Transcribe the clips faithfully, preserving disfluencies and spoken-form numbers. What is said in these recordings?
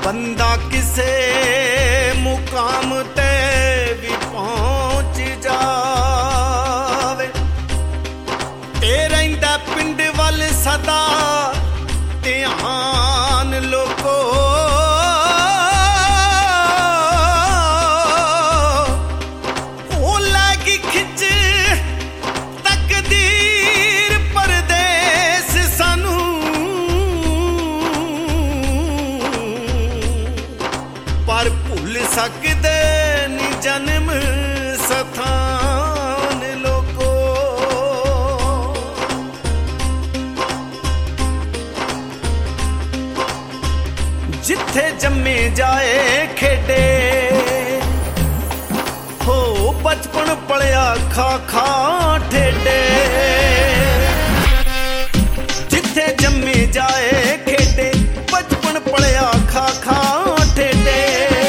ਬੰਦਾ ਕਿਸੇ ਮੁਕਾਮ ਤੇ ਵੀ ਪਹੁੰਚ ਜਾਵੇ ਤੇ ਰਹਿੰਦਾ ਪਿੰਡ ਵੱਲ ਸਦਾ ਧਿਆਨ ਲੋਕੋ ਉਹ ਲੱਗੀ ਖਿੱਚ ਤਕਦੀਰ ਪਰਦੇਸ ਸਾਨੂੰ ਪਰ ਭੁੱਲ ਸਕਦੇ ਨੀ ਜਨਮ ਸਥਾਨ ਲੋਕੋ ਜਿੱਥੇ ਜੰਮੇ ਜਾਏ ਖੇਡੇ ਹੋ ਬਚਪਨ ਪਲਿਆ ਖਾ ਖਾ ਠੇਡੇ ਜਿੱਥੇ ਜੰਮੇ ਜਾਏ ਖੇਡੇ ਬਚਪਨ ਪਲਿਆ ਖਾ ਖਾ ਠੇਡੇ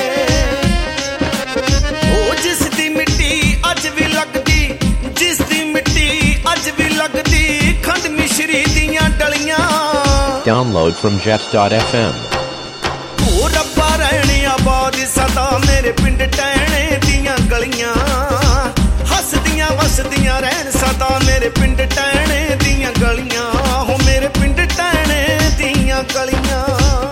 ਉਹ ਜਿਸ ਦੀ ਮਿੱਟੀ ਅੱਜ ਵੀ ਲੱਗਦੀ ਜਿਸ ਦੀ ਮਿੱਟੀ ਅੱਜ ਵੀ ਲੱਗਦੀ ਖੰਡ ਮਿਸ਼ਰੀ ਦੀਆਂ ਡਲੀਆਂ Download from jet dot f m ਉਹ ਰੱਬਾ ਰਹਿਣੀ ਆਬਾਦ ਸਦਾ ਮੇਰੇ ਪਿੰਡ ਟਹਿਣੇ ਦੀਆਂ ਗਲੀਆਂ ਹੱਸਦੀਆਂ ਵਸਦੀਆਂ ਰਹਿਣ ਸਦਾ ਮੇਰੇ ਪਿੰਡ ਟਹਿਣੇ ਦੀਆਂ ਗਲੀਆਂ ਹੋ ਮੇਰੇ ਪਿੰਡ ਟਹਿਣੇ ਦੀਆਂ ਗਲੀਆਂ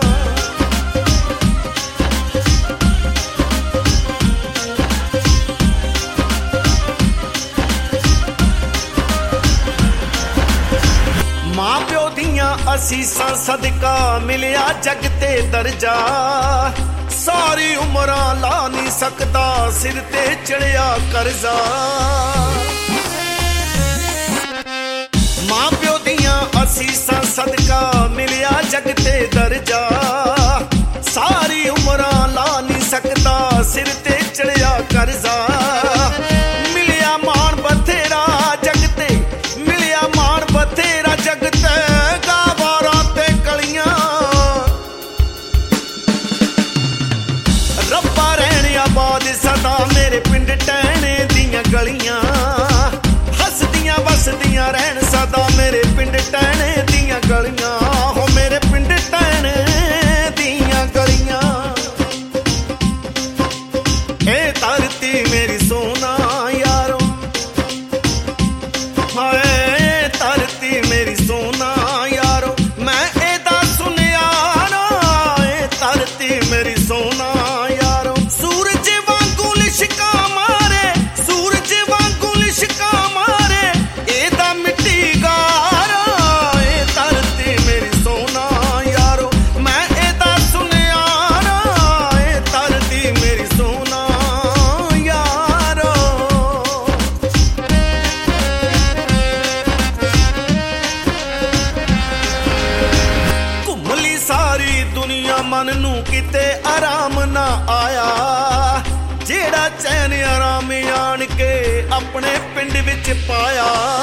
ਮਾਂ ਪਿਓ ਦੀਆਂ ਅਸੀਸਾਂ ਸਦਕਾ ਮਿਲਿਆ ਜੱਗ ਤੇ ਦਰਜਾ ਸਾਰੀ ਉਮਰਾਂ ਲਾ ਨਹੀਂ ਸਕਦਾ ਸਿਰ ਤੇ ਚੜਿਆ ਕਰਜ਼ਾ ਮਾਂ ਪਿਓ ਦੀਆਂ ਅਸੀਸਾਂ ਸਦਕਾ ਮਿਲਿਆ ਜੱਗ ਤੇ ਦਰਜਾ ਸਾਰੀ ਉਮਰਾਂ ਲਾ ਨਹੀਂ ਸਕਦਾ ਸਿਰ ਤੇ ਚੜਿਆ ਕਰਜ਼ਾ ਮਿਲਿਆ ਮਾਣ ਬਥੇਰਾ ਜੱਗ ਤੇ ਮਿਲਿਆ ਮਾਣ ਬਥੇਰਾ ਜੱਗ ਤੇ ਗਾਵਾਰਾਂ ਤੇ ਕਲੀਆਂ ਰੱਬਾ ਰਹਿਣ ਆਬਾਦ ਸਦਾ ਮੇਰੇ ਪਿੰਡ ਟਹਿਣੇ ਦੀਆਂ ਗਲੀਆਂ ਹੱਸਦੀਆਂ ਵਸਦੀਆਂ ਰਹਿਣ ਸਦਾ ਮੇਰੇ ਪਿੰਡ ਟਹਿਣੇ ਦੀਆਂ ਗਲੀਆਂ ਹੋ ਮੇਰੇ ਪਿੰਡ ਟਹਿਣੇ ਦੀਆਂ ਗਲੀਆਂ ਇਹ ਧਰਤੀ ਮੇਰੀ ਸੋਨਾ ਯਾਰੋ ਹਾਏ ਧਰਤੀ ਮੇਰੀ ਸੋਨਾ ਯਾਰੋ ਮੈਂ ਇਹਦਾ ਸੁਨਿਆ ਨਾ ਇਹ ਧਰਤੀ ਮੇਰੀ ਸੋਨਾ ਯਾਰੋ ਸੂਰਜ ਵਾਂਗੂ ਲਿਸ਼ਕਾ ਮਾਰੇ ਸੂਰਜ ਵਾਂਗੂ ਲਿਸ਼ਕਾ ਮਾਰੇ ਇਹਦਾ ਮਿੱਟੀ ਗਾਰਾ ਇਹ ਧਰਤੀ ਮੇਰੀ ਸੋਨਾ ਯਾਰੋ ਮੈਂ ਇਹਦਾ ਸੁਨਿਆ ਨਾ ਇਹ ਧਰਤੀ ਮੇਰੀ ਸੋਨਾ ਯਾਰੋ ਘੁੰਮ ਲਈ ਸਾਰੀ ਦੁਨੀਆ ਮਨ ਨੂੰ ਕਿਤੇ ਆਰਾਮ ਨਾ ਆਇਆ ਜਿਹੜਾ ਚੈਨ ਆਰਾਮ ਆਣ ਕੇ ਆਪਣੇ ਪਿੰਡ ਵਿੱਚ ਪਾਇਆ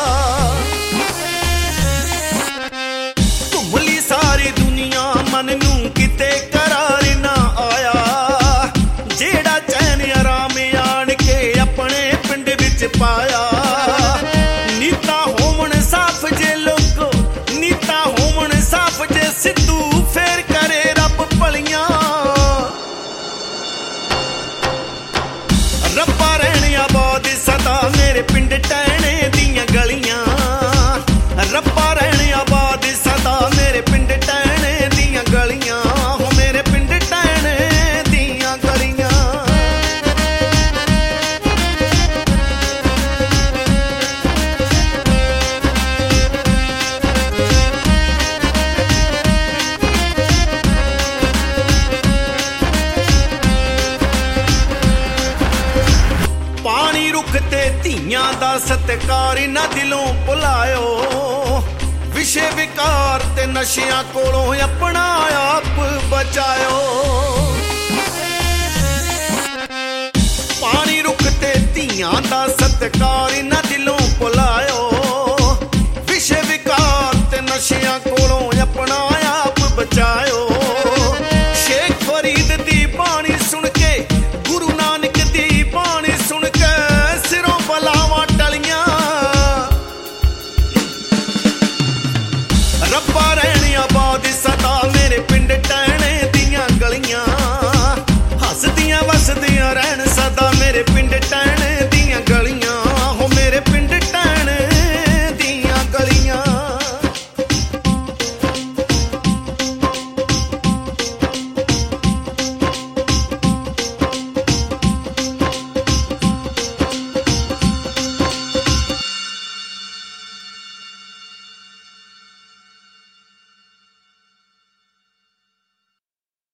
ਘੁੰਮ ਲਈ ਸਾਰੀ ਦੁਨੀਆ ਮਨ ਨੂੰ ਕਿਤੇ ਕਰਾਰ ਨਾ ਆਇਆ ਜਿਹੜਾ ਚੈਨ ਆਰਾਮ ਆਣ ਕੇ ਆਪਣੇ ਪਿੰਡ ਵਿੱਚ ਪਾਇਆ ਨੀਤਾ ਹੋਵਣ ਸਾਫ ਜੇ ਲੋਕੋ ਨੀਤਾ ਹੋਵਣ ਸਾਫ ਜੇ ਸਿੱਧੂ ਫੇਰ ਕਰੇ ਰੱਬ ਭਲੀਆਂ ਰੱਬਾ ਰਹਿਣ ਆਬਾਦ ਸਦਾ ਮੇਰੇ ਪਿੰਡ ਟਹਿਣੇ ਦੀਆਂ ਗਲੀਆਂ ਰੱਬਾ ਰਹਿਣ ਆਬਾਦ ਸਦਾ ਮੇਰੇ ਪਿੰਡ ਟਹਿਣੇ ਦੀਆਂ ਗਲੀਆਂ ਹੋ ਮੇਰੇ ਪਿੰਡ ਟਹਿਣੇ ਦੀਆਂ ਗਲੀਆਂ ਪਾਣੀ ਰੁੱਖ ਤੇ ਧੀਆਂ ਦਾ ਸਤਿਕਾਰ ਇਹਨਾਂ ਦਿਲੋਂ ਭੁਲਾਇਓ ਵਿਸ਼ੇ ਵਿਕਾਰ ਤੇ ਨਸ਼ਿਆਂ ਕੋਲੋਂ ਆਪਣਾ ਆਪ ਬਚਾਇਓ ਪਾਣੀ ਰੁੱਖ ਤੇ ਧੀਆਂ ਦਾ ਸਤਿਕਾਰ ਇਹਨਾਂ